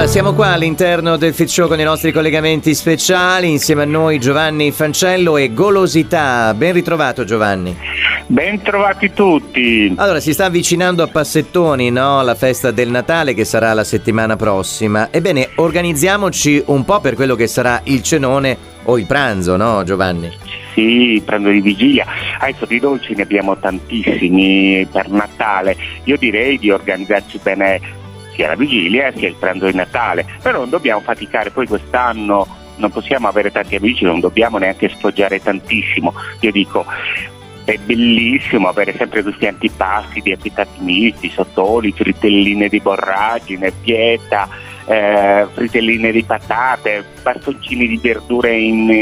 siamo qua all'interno del Fit Show con i nostri collegamenti speciali, insieme a noi Giovanni Fancello e Golosità. Ben ritrovato Giovanni. Ben trovati tutti. Allora, si sta avvicinando a passettoni, no? La festa del Natale che sarà la settimana prossima. Ebbene, organizziamoci un po' per quello che sarà il cenone o il pranzo, no Giovanni? Sì, il pranzo di vigilia. Adesso di dolci ne abbiamo tantissimi per Natale. Io direi di organizzarci bene sia la vigilia sia il pranzo di Natale. Però non dobbiamo faticare, poi quest'anno non possiamo avere tanti amici, non dobbiamo neanche sfoggiare tantissimo. Io dico, è bellissimo avere sempre questi antipasti di affettati misti, sottoli, fritelline di borragine, pieta, fritelline di patate, bastoncini di verdure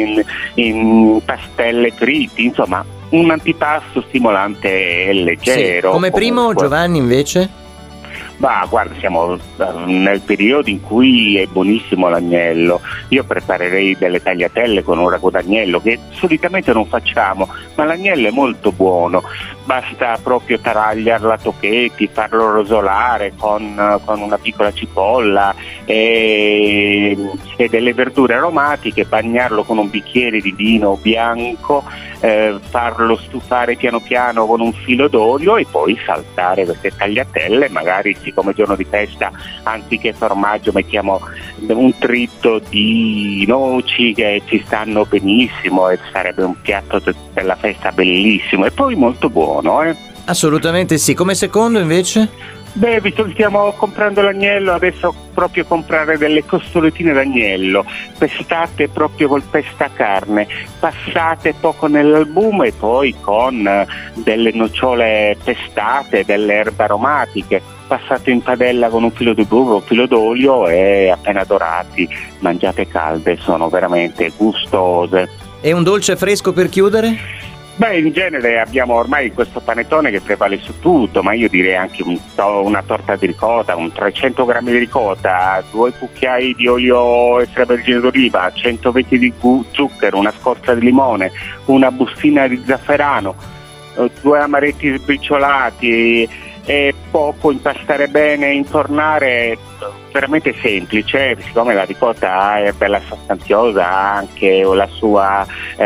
in pastelle fritti, insomma un antipasto stimolante e leggero. Sì. Come primo comunque. Giovanni invece? Ma guarda, siamo nel periodo in cui è buonissimo l'agnello. Io preparerei delle tagliatelle con un ragù d'agnello che solitamente non facciamo, ma l'agnello è molto buono. Basta proprio tagliarlo a tocchetti, farlo rosolare con una piccola cipolla e delle verdure aromatiche, bagnarlo con un bicchiere di vino bianco, farlo stufare piano piano con un filo d'olio e poi saltare queste tagliatelle. Magari, siccome giorno di festa, anziché formaggio mettiamo un tritto di noci che ci stanno benissimo e sarebbe un piatto della festa bellissimo e poi molto buono. Assolutamente sì. Come secondo invece? Beh, visto che stiamo comprando l'agnello, adesso proprio comprare delle costolettine d'agnello, pestate proprio col pestacarne, passate poco nell'albume e poi con delle nocciole pestate, delle erbe aromatiche, passate in padella con un filo di burro, un filo d'olio e appena dorati, mangiate calde, sono veramente gustose. E un dolce fresco per chiudere? Beh, in genere abbiamo ormai questo panettone che prevale su tutto, ma io direi anche una torta di ricotta, un 300 grammi di ricotta, 2 cucchiai di olio extravergine d'oliva, 120 di zucchero, una scorza di limone, una bustina di zafferano, 2 amaretti sbriciolati e poco, impastare bene, infornare. Veramente semplice, siccome la ricotta è bella sostanziosa, anche la sua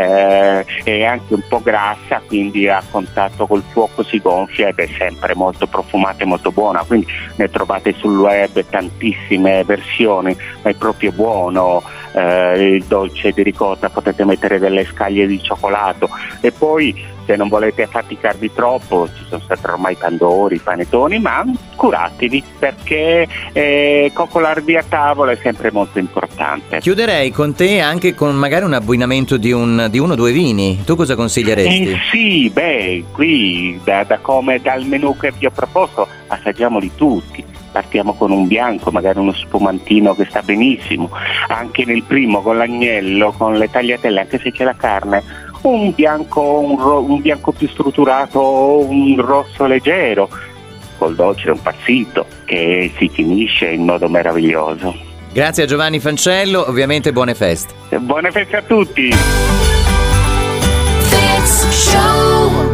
è anche un po' grassa, quindi a contatto col fuoco si gonfia ed è sempre molto profumata e molto buona, quindi ne trovate sul web tantissime versioni, ma è proprio buono il dolce di ricotta. Potete mettere delle scaglie di cioccolato e poi, se non volete affaticarvi troppo, ci sono stati ormai pandori, panettoni, ma curatevi, perché coccolarvi a tavola è sempre molto importante. Chiuderei con te anche con magari un abbinamento di uno o due vini. Tu cosa consiglieresti? Sì, beh, qui dal menù che vi ho proposto assaggiamoli tutti. Partiamo con un bianco, magari uno spumantino che sta benissimo. Anche nel primo con l'agnello, con le tagliatelle, anche se c'è la carne, un bianco più strutturato, un rosso leggero. Col dolce un pazzito che si finisce in modo meraviglioso. Grazie a Giovanni Fancello, ovviamente buone feste. Buone feste a tutti. Fit Show.